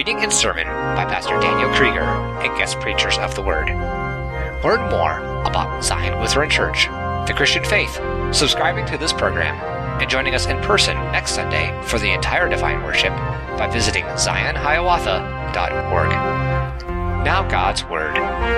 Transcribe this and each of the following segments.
reading and sermon by Pastor Daniel Krieger and guest preachers of the Word. Learn more about Zion Lutheran Church, the Christian faith, subscribing to this program, and joining us in person next Sunday for the entire Divine Worship by visiting ZionHiawatha.org. Now God's Word.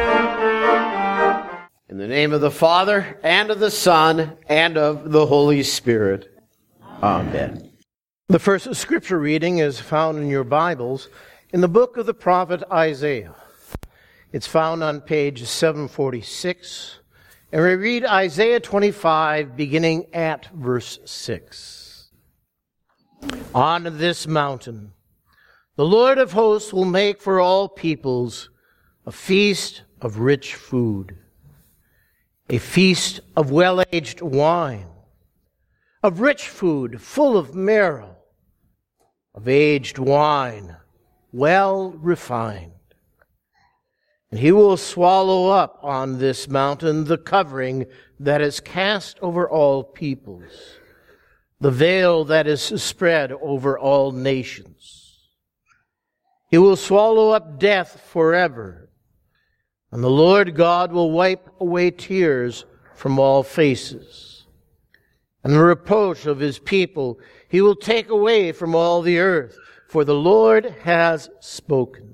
In the name of the Father, and of the Son, and of the Holy Spirit. Amen. The first scripture reading is found in your Bibles in the book of the prophet Isaiah. It's found on page 746, and we read Isaiah 25, beginning at verse 6. On this mountain, the Lord of hosts will make for all peoples a feast of rich food, a feast of well-aged wine, of rich food full of marrow, of aged wine, well refined. And he will swallow up on this mountain the covering that is cast over all peoples, the veil that is spread over all nations. He will swallow up death forever, and the Lord God will wipe away tears from all faces. And the reproach of his people he will take away from all the earth, for the Lord has spoken.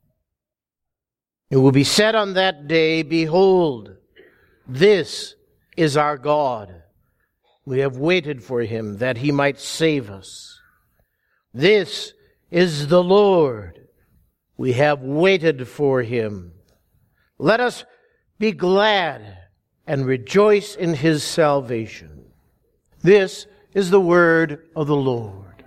It will be said on that day, behold, this is our God. We have waited for him that he might save us. This is the Lord. We have waited for him. Let us be glad and rejoice in his salvation. This is the word of the Lord.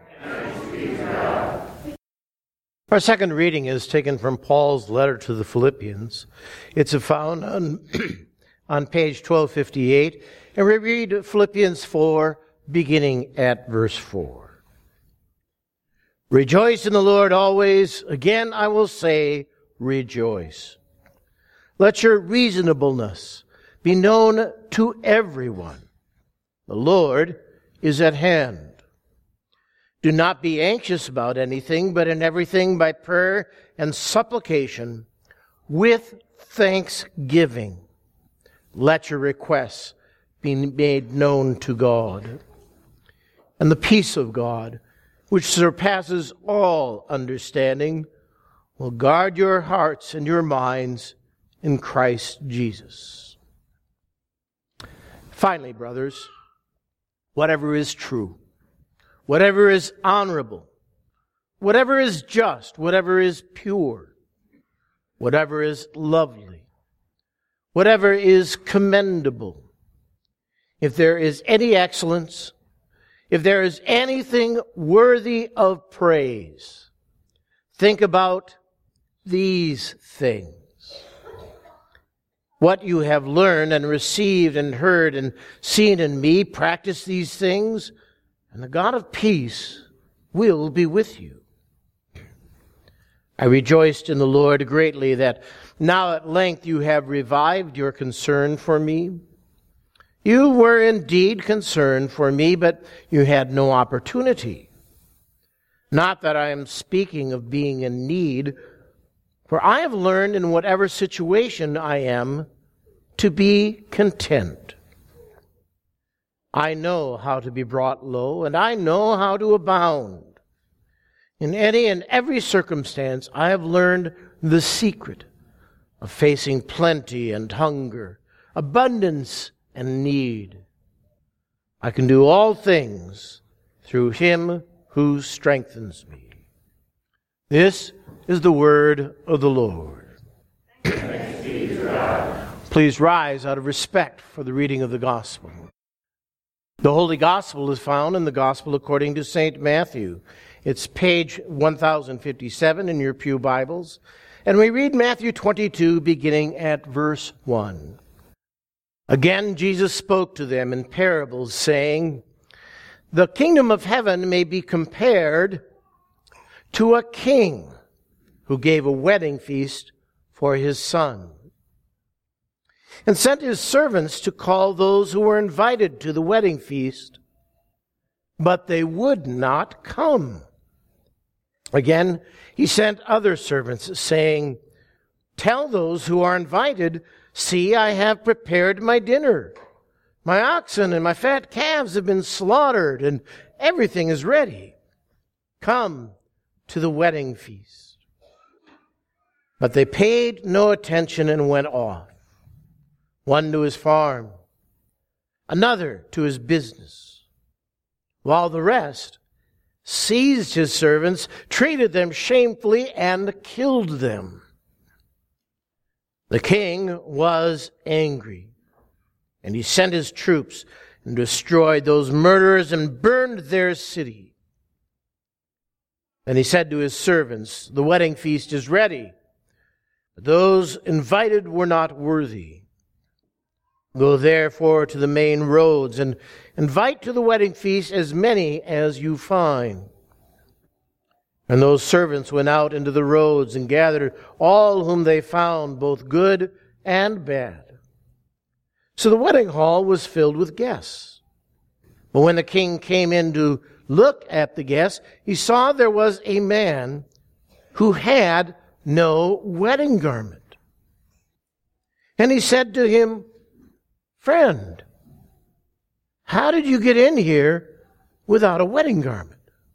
Our second reading is taken from Paul's letter to the Philippians. It's found on page 1258, and we read Philippians 4, beginning at verse 4. Rejoice in the Lord always. Again, I will say, rejoice. Let your reasonableness be known to everyone. The Lord is at hand. Do not be anxious about anything, but in everything by prayer and supplication with thanksgiving. Let your requests be made known to God. And the peace of God, which surpasses all understanding, will guard your hearts and your minds in Christ Jesus. Finally, brothers, whatever is true, whatever is honorable, whatever is just, whatever is pure, whatever is lovely, whatever is commendable, if there is any excellence, if there is anything worthy of praise, think about these things. What you have learned and received and heard and seen in me, practice these things, and the God of peace will be with you. I rejoiced in the Lord greatly that now at length you have revived your concern for me. You were indeed concerned for me, but you had no opportunity. Not that I am speaking of being in need, for I have learned in whatever situation I am to be content. I know how to be brought low, and I know how to abound. In any and every circumstance, I have learned the secret of facing plenty and hunger, abundance and need. I can do all things through him who strengthens me. This is the word of the Lord. Thanks be to God. Please rise out of respect for the reading of the gospel. The Holy Gospel is found in the Gospel according to St. Matthew. It's page 1057 in your pew Bibles. And we read Matthew 22, beginning at verse 1. Again, Jesus spoke to them in parables, saying, "The kingdom of heaven may be compared to a king who gave a wedding feast for his son, and sent his servants to call those who were invited to the wedding feast, but they would not come. Again, he sent other servants, saying, "Tell those who are invited, 'See, I have prepared my dinner. My oxen and my fat calves have been slaughtered, and everything is ready. Come to the wedding feast.' But they paid no attention and went off, one to his farm, another to his business, while the rest seized his servants, treated them shamefully, and killed them. The king was angry, and he sent his troops and destroyed those murderers and burned their city. Then he said to his servants, 'The wedding feast is ready, but those invited were not worthy. Go therefore to the main roads and invite to the wedding feast as many as you find.' And those servants went out into the roads and gathered all whom they found, both good and bad. So the wedding hall was filled with guests. But when the king came in to look at the guests, he saw there was a man who had no wedding garment. And he said to him, 'Friend, how did you get in here without a wedding garment?'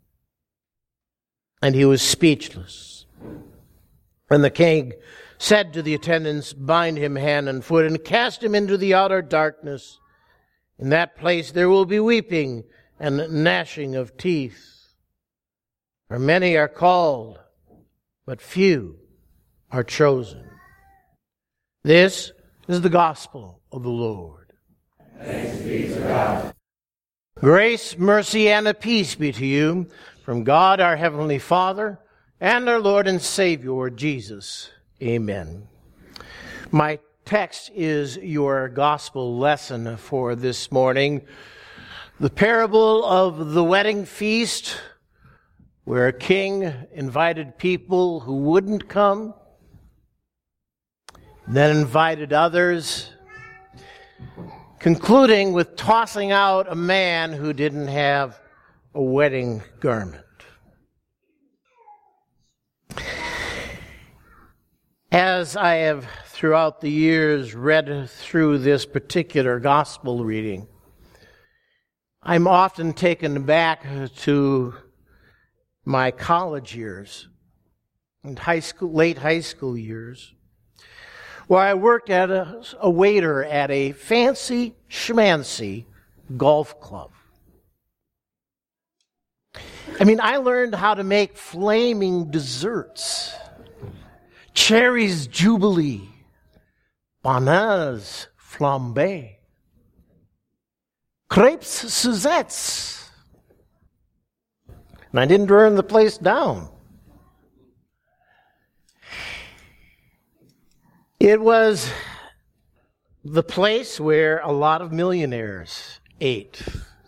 And he was speechless. And the king said to the attendants, 'Bind him hand and foot and cast him into the outer darkness. In that place there will be weeping and gnashing of teeth. For many are called, but few are chosen.'" This is the gospel of the Lord. Thanks be to God. Grace, mercy, and a peace be to you from God our Heavenly Father and our Lord and Savior, Jesus. Amen. My text is your gospel lesson for this morning. The parable of the wedding feast, where a king invited people who wouldn't come, then invited others, concluding with tossing out a man who didn't have a wedding garment. As I have throughout the years read through this particular gospel reading, I'm often taken back to my college years and late high school years, where I worked as a waiter at a fancy schmancy golf club. I learned how to make flaming desserts, cherries jubilee, bananas flambé, crepes Suzettes. And I didn't burn the place down. It was the place where a lot of millionaires ate.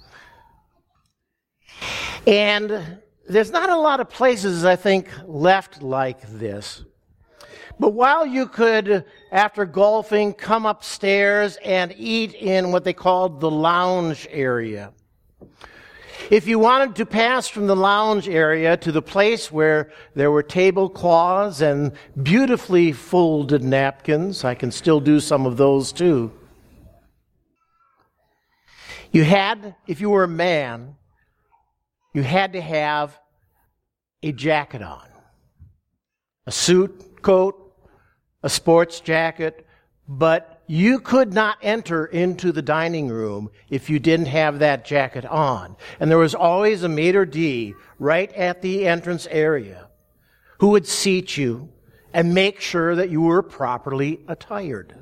And there's not a lot of places, I think, left like this. But while you could, after golfing, come upstairs and eat in what they called the lounge area, if you wanted to pass from the lounge area to the place where there were tablecloths and beautifully folded napkins, I can still do some of those too, you had, if you were a man, you had to have a jacket on. A suit, coat, a sports jacket, but you could not enter into the dining room if you didn't have that jacket on. And there was always a maitre d' right at the entrance area who would seat you and make sure that you were properly attired.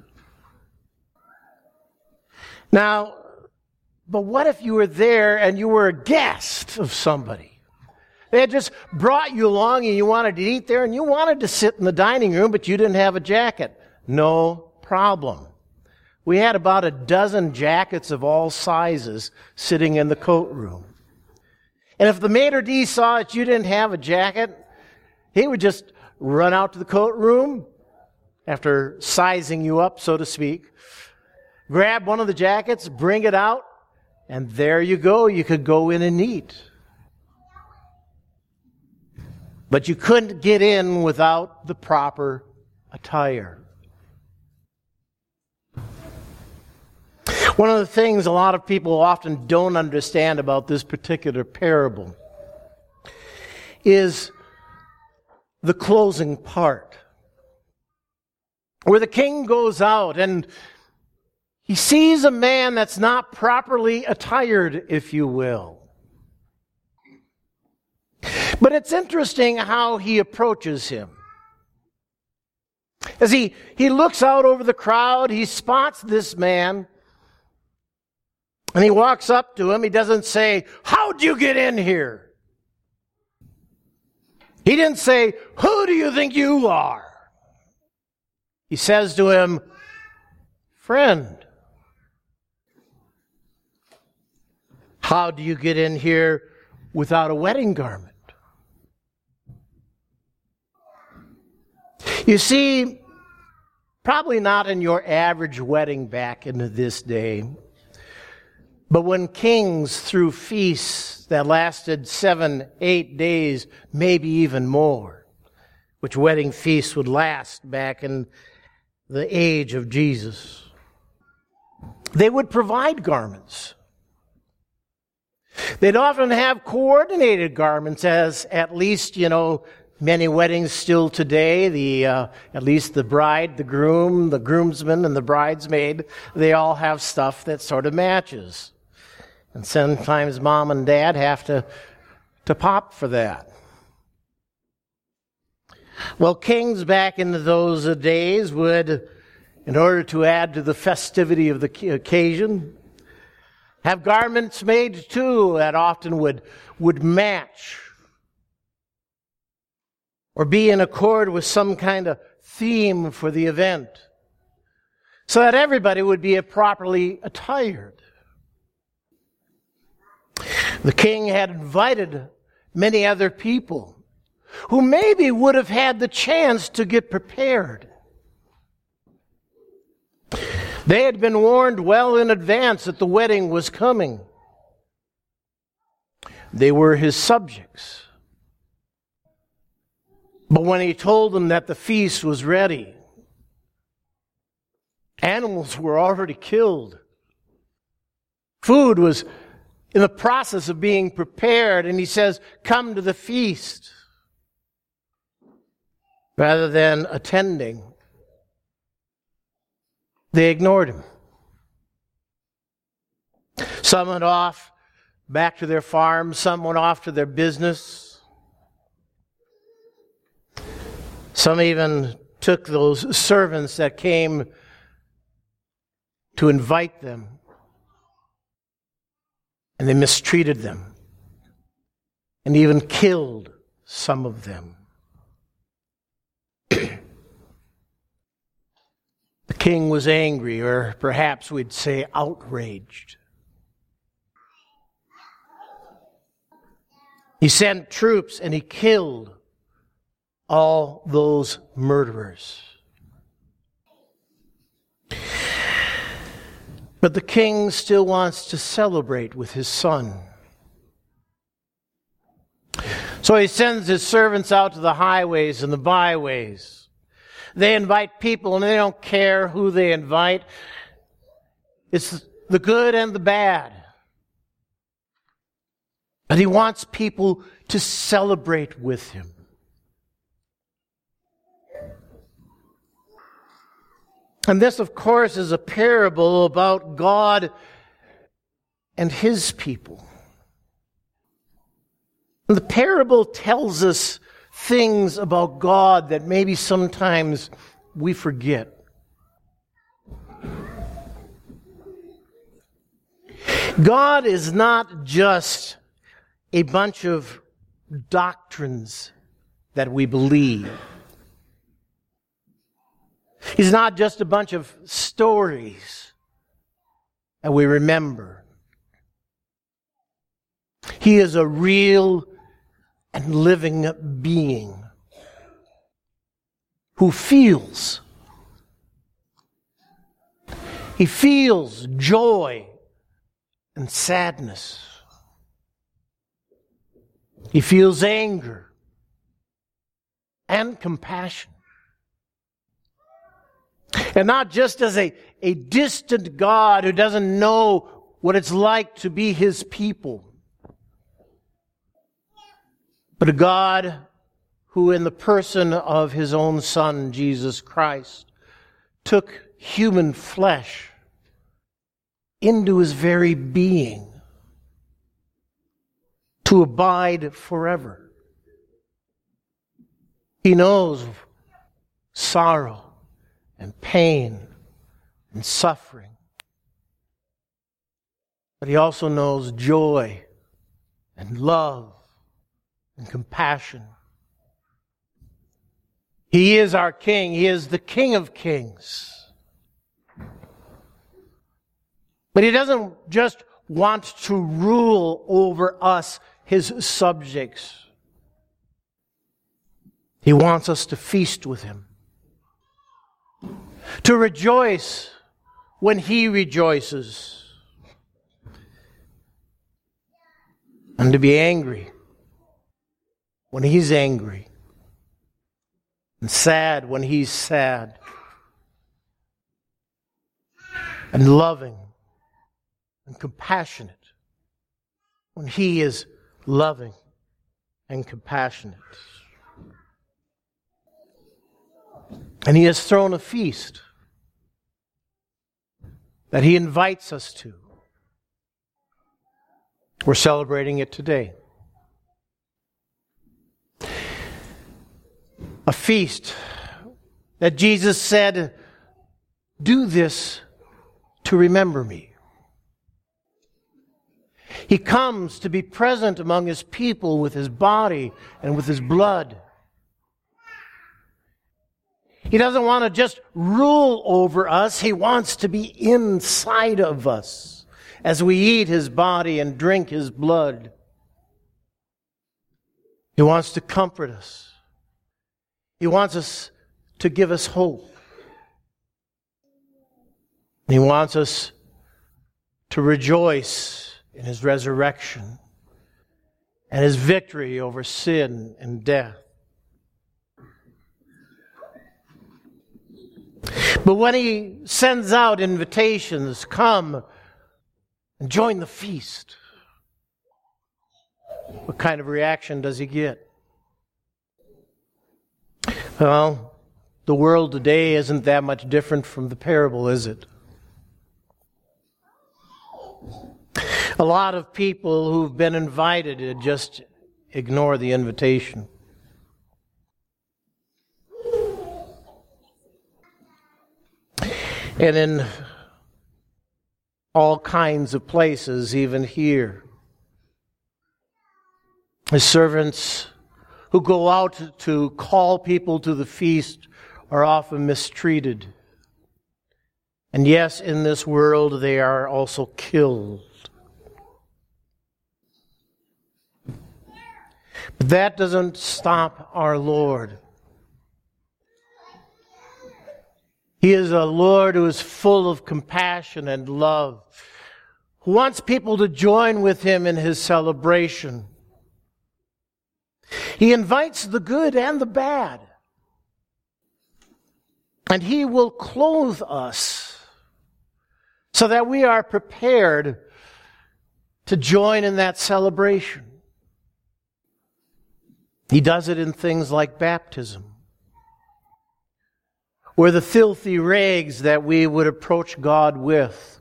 Now, but what if you were there and you were a guest of somebody? They had just brought you along and you wanted to eat there and you wanted to sit in the dining room, but you didn't have a jacket. No problem. We had about a dozen jackets of all sizes sitting in the coat room. And if the maitre d' saw that you didn't have a jacket, he would just run out to the coat room after sizing you up, so to speak, grab one of the jackets, bring it out, and there you go. You could go in and eat. But you couldn't get in without the proper attire. One of the things a lot of people often don't understand about this particular parable is the closing part, where the king goes out and he sees a man that's not properly attired, if you will. But it's interesting how he approaches him. As he looks out over the crowd, he spots this man, and he walks up to him. He doesn't say, "How'd you get in here?" He didn't say, "Who do you think you are?" He says to him, "Friend, how do you get in here without a wedding garment?" You see, probably not in your average wedding back in this day, but when kings threw feasts that lasted 7, 8 days, maybe even more, which wedding feasts would last back in the age of Jesus, they would provide garments. They'd often have coordinated garments, as at least, many weddings still today, at least the bride, the groom, the groomsman, and the bridesmaid, they all have stuff that sort of matches. And sometimes mom and dad have to pop for that. Well, kings back in those days would, in order to add to the festivity of the occasion, have garments made too that often would match or be in accord with some kind of theme for the event, so that everybody would be properly attired. The king had invited many other people who maybe would have had the chance to get prepared. They had been warned well in advance that the wedding was coming. They were his subjects. But when he told them that the feast was ready, animals were already killed. Food was in the process of being prepared, and he says, "Come to the feast," rather than attending. They ignored him. Some went off back to their farms. Some went off to their business. Some even took those servants that came to invite them, and they mistreated them and even killed some of them. The king was angry, or perhaps we'd say outraged. He sent troops and he killed all those murderers. But the king still wants to celebrate with his son. So he sends his servants out to the highways and the byways. They invite people, and they don't care who they invite. It's the good and the bad. But he wants people to celebrate with him. And this, of course, is a parable about God and his people. And the parable tells us things about God that maybe sometimes we forget. God is not just a bunch of doctrines that we believe. He's not just a bunch of stories that we remember. He is a real and living being who feels. He feels joy and sadness. He feels anger and compassion. And not just as a distant God who doesn't know what it's like to be His people, but a God who in the person of His own Son, Jesus Christ, took human flesh into His very being to abide forever. He knows sorrow and pain and suffering, but He also knows joy and love and compassion. He is our King. He is the King of Kings. But He doesn't just want to rule over us, His subjects. He wants us to feast with Him, to rejoice when He rejoices, and to be angry when He's angry, and sad when He's sad, and loving and compassionate when He is loving and compassionate. And He has thrown a feast that He invites us to. We're celebrating it today. A feast that Jesus said, "Do this to remember me." He comes to be present among His people with His body and with His blood. He doesn't want to just rule over us. He wants to be inside of us as we eat His body and drink His blood. He wants to comfort us. He wants us to give us hope. He wants us to rejoice in His resurrection and His victory over sin and death. But when He sends out invitations, come and join the feast, what kind of reaction does He get? Well, the world today isn't that much different from the parable, is it? A lot of people who've been invited just ignore the invitation. And in all kinds of places, even here, His servants who go out to call people to the feast are often mistreated. And yes, in this world they are also killed. But that doesn't stop our Lord. He is a Lord who is full of compassion and love, who wants people to join with Him in His celebration. He invites the good and the bad. And He will clothe us so that we are prepared to join in that celebration. He does it in things like baptism, where the filthy rags that we would approach God with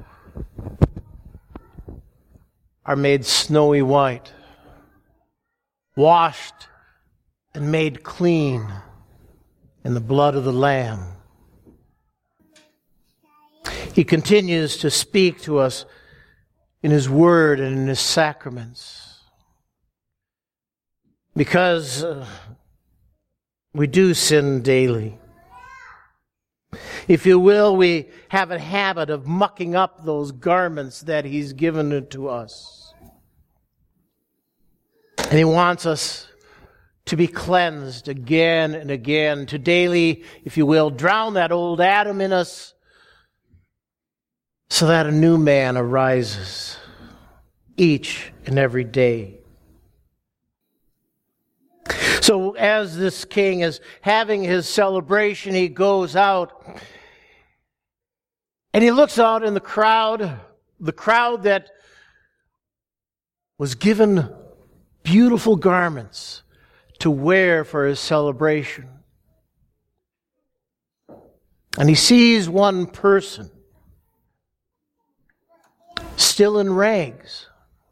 are made snowy white, washed and made clean in the blood of the Lamb. He continues to speak to us in His Word and in His sacraments, because we do sin daily. If you will, we have a habit of mucking up those garments that He's given to us. And He wants us to be cleansed again and again, to daily, if you will, drown that old Adam in us so that a new man arises each and every day. So as this king is having his celebration, he goes out and he looks out in the crowd that was given beautiful garments to wear for his celebration. And he sees one person still in rags.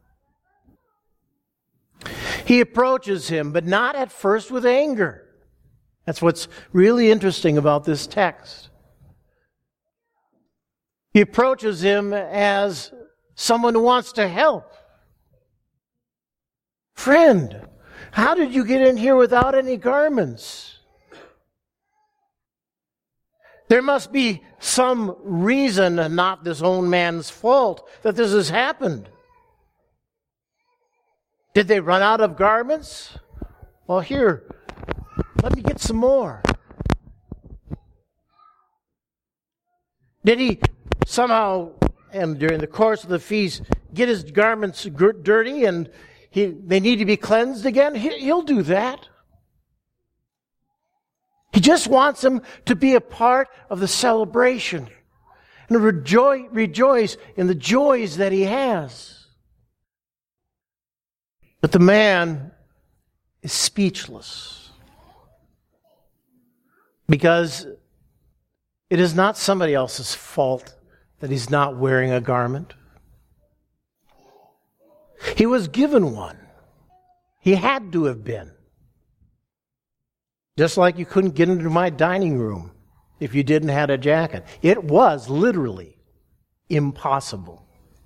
He approaches him, but not at first with anger. That's what's really interesting about this text. He approaches him as someone who wants to help. Friend, how did you get in here without any garments? There must be some reason, and not this own man's fault, that this has happened. Did they run out of garments? Well, here, let me get some more. Did he somehow, and during the course of the feast, get his garments dirty and they need to be cleansed again? He'll do that. He just wants them to be a part of the celebration and rejoice in the joys that he has. But the man is speechless because it is not somebody else's fault that he's not wearing a garment. He was given one. He had to have been. Just like you couldn't get into my dining room if you didn't have a jacket. It was literally impossible.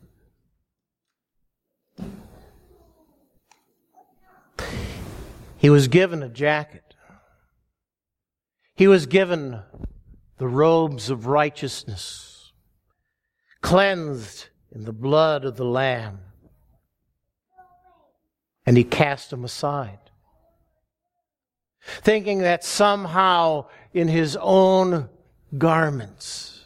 He was given a jacket. He was given the robes of righteousness, cleansed in the blood of the Lamb. And he cast them aside, thinking that somehow in his own garments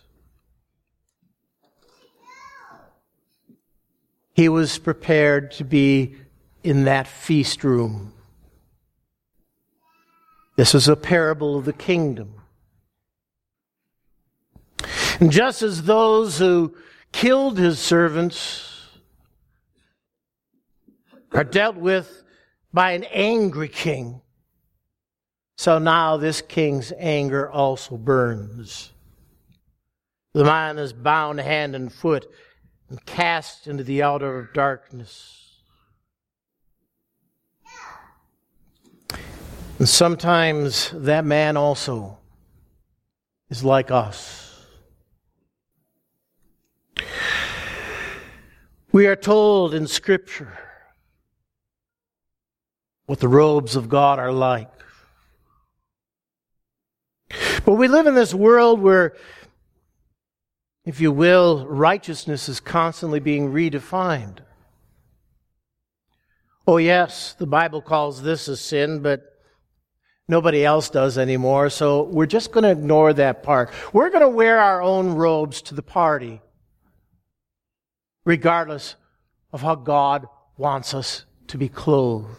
he was prepared to be in that feast room. This is a parable of the kingdom. And just as those who killed his servants are dealt with by an angry king, so now this king's anger also burns. The man is bound hand and foot and cast into the outer darkness. And sometimes that man also is like us. We are told in Scripture what the robes of God are like. But we live in this world where, if you will, righteousness is constantly being redefined. Oh yes, the Bible calls this a sin, but nobody else does anymore, so we're just going to ignore that part. We're going to wear our own robes to the party, regardless of how God wants us to be clothed.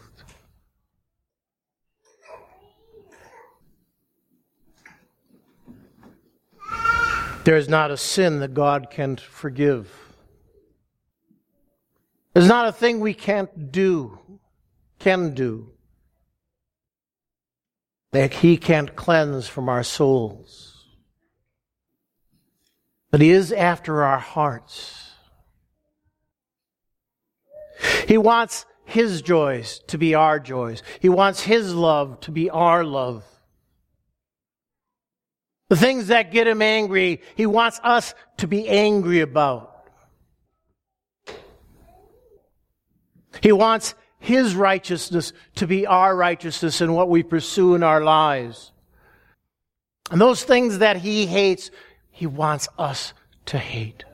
There is not a sin that God can't forgive. There's not a thing we can do, that He can't cleanse from our souls. But He is after our hearts. He wants His joys to be our joys. He wants His love to be our love. The things that get Him angry, He wants us to be angry about. He wants His righteousness to be our righteousness in what we pursue in our lives. And those things that He hates, He wants us to hate.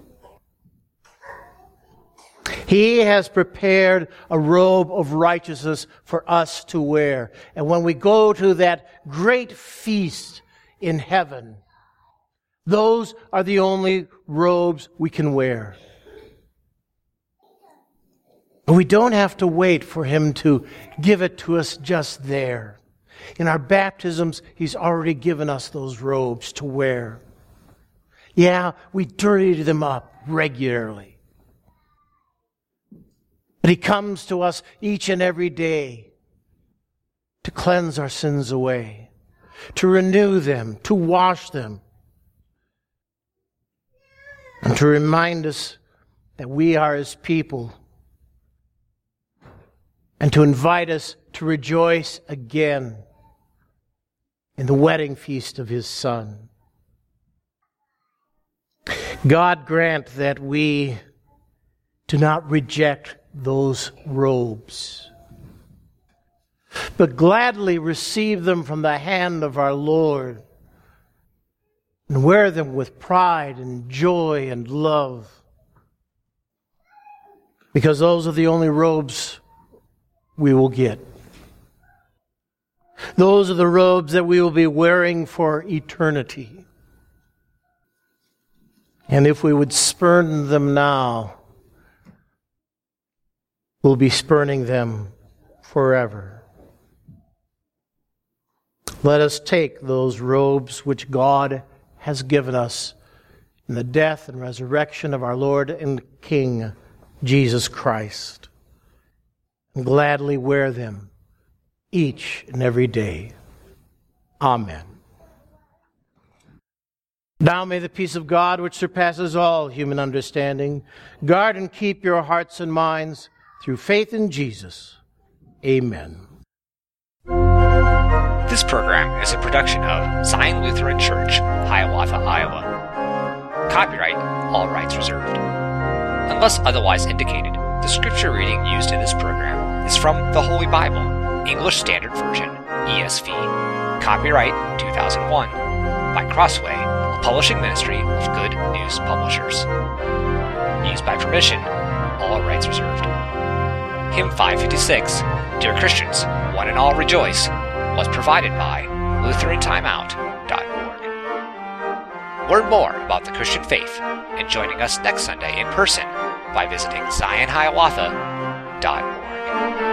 He has prepared a robe of righteousness for us to wear. And when we go to that great feast in heaven, those are the only robes we can wear. But we don't have to wait for him to give it to us just there. In our baptisms, he's already given us those robes to wear. Yeah, we dirty them up regularly. But he comes to us each and every day to cleanse our sins away, to renew them, to wash them, and to remind us that we are his people, and to invite us to rejoice again in the wedding feast of his Son. God grant that we do not reject those robes, but gladly receive them from the hand of our Lord and wear them with pride and joy and love, because those are the only robes we will get. Those are the robes that we will be wearing for eternity. And if we would spurn them now, we'll be spurning them forever. Let us take those robes which God has given us in the death and resurrection of our Lord and King, Jesus Christ, and gladly wear them each and every day. Amen. Now may the peace of God, which surpasses all human understanding, guard and keep your hearts and minds through faith in Jesus. Amen. This program is a production of Zion Lutheran Church, Hiawatha, Iowa. Copyright, all rights reserved. Unless otherwise indicated, the scripture reading used in this program is from the Holy Bible, English Standard Version, ESV. Copyright 2001 by Crossway, a publishing ministry of Good News Publishers. Used by permission, all rights reserved. Hymn 556, Dear Christians, One and All Rejoice, was provided by LutheranTimeout.org. Learn more about the Christian faith and joining us next Sunday in person by visiting ZionHiawatha.org.